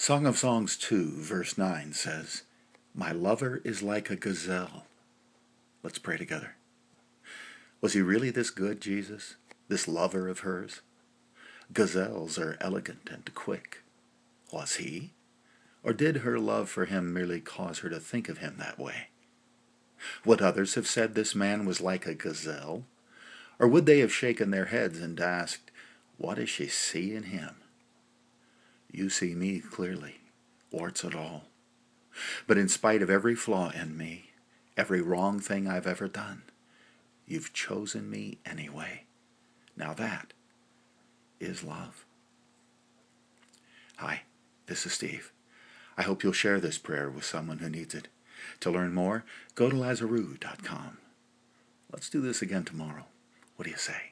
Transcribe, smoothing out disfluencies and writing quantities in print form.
Song of Songs 2, verse 9 says, "My lover is like a gazelle." Let's pray together. Was he really this good, Jesus? This lover of hers? Gazelles are elegant and quick. Was he? Or did her love for him merely cause her to think of him that way? Would others have said this man was like a gazelle? Or would they have shaken their heads and asked, "What does she see in him?" You see me clearly, warts and all. But in spite of every flaw in me, every wrong thing I've ever done, you've chosen me anyway. Now that is love. Hi, this is Steve. I hope you'll share this prayer with someone who needs it. To learn more, go to Lazaroo.com. Let's do this again tomorrow. What do you say?